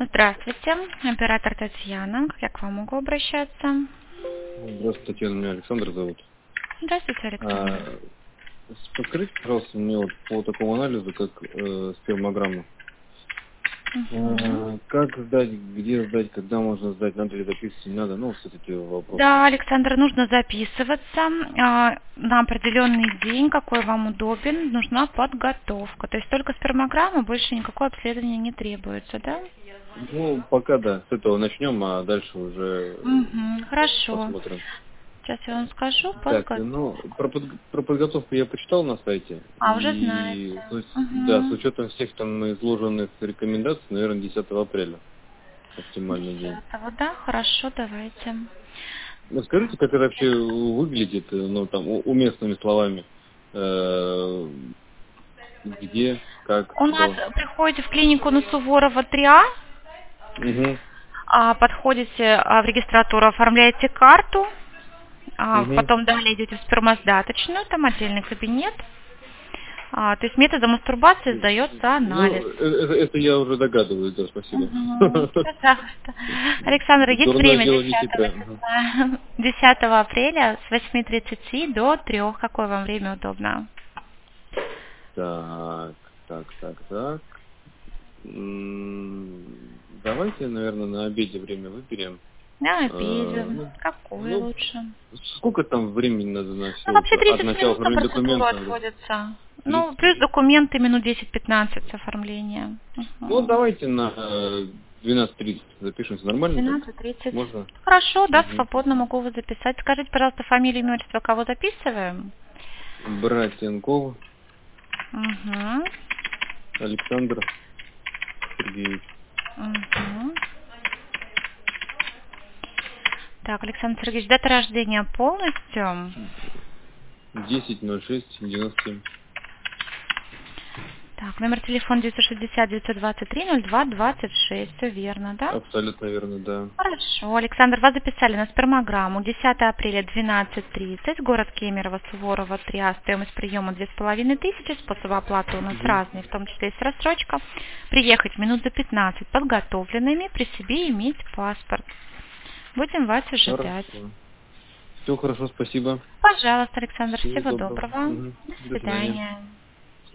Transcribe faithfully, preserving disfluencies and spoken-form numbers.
Здравствуйте, оператор Татьяна. Как я к вам могу обращаться? Здравствуйте, Татьяна, меня Александр зовут. Здравствуйте, Александр. А, подскажите, пожалуйста, мне вот по такому анализу, как э, спермограмма. Мгм. А, как сдать, где сдать, когда можно сдать, надо ли записывать, не надо, ну, вот эти вопросы. Да, Александр, нужно записываться а, на определенный день, какой вам удобен. Нужна подготовка. То есть только спермограмма, больше никакое обследование не требуется, да? Ну, пока да, с этого начнем, а дальше уже Угу, хорошо. посмотрим. Сейчас я вам скажу. Так, Подго... ну, про, под- про подготовку я почитал на сайте, А, уже знаете. и, то есть, да, с Угу. учетом всех там изложенных рекомендаций, наверное, десятого апреля оптимальный день. Десятого, да? Хорошо, давайте. Ну, скажите, как это вообще выглядит, э, ну, там, у- уместными словами. Э, Где, как, У нас должен. приходите в клинику на Суворова три А, Угу, а, подходите а, в регистратуру, оформляете карту, а, угу. потом далее идете в спермосдаточную, там отдельный кабинет. А, то есть методом мастурбации сдается Ну, анализ. э, это, это я уже догадываюсь, да, спасибо. Мгм. Пожалуйста. Александр, есть Дурное время дело не десятого хитрое. Мгм. числа, десятого апреля с восьми тридцати до трёх. Какое вам время удобно? Так, так, так, так. М, Давайте, наверное, на обеде время выберем. На обеде. Э, Ну, Какое ну, лучше? сколько там времени надо на Ну, все вообще это? От тридцать начала минут на оформления процедуру документов? отводится. Ну, тридцать плюс минут. документы минут десять-пятнадцать оформления. Ну, Мгм. давайте на э, двенадцать тридцать запишемся. Нормально так? двенадцать тридцать. Можно? Хорошо, да, Угу. свободно могу вас записать. Скажите, пожалуйста, фамилию, имя, отчество, кого записываем? Братенков Угу. Александр Сергеевич. Угу. Так, Александр Сергеевич, дата рождения полностью? десять ноль шесть девяносто семь. Так, номер телефона девятьсот шестьдесят девятьсот двадцать три ноль два двадцать шесть. Все верно, да? Абсолютно верно, да. Хорошо. Александр, вас записали на спермограмму. десятого апреля двенадцать тридцать. Город Кемерово, Суворова, три А. Стоимость приема две с половиной тысячи. Способы оплаты у нас Угу. разные, в том числе есть рассрочка. Приехать минут за пятнадцать подготовленными, при себе иметь паспорт. Будем вас ожидать. Хорошо. Все хорошо, спасибо. Пожалуйста, Александр, Всего всего доброго. доброго. Угу. До До свидания. свидания.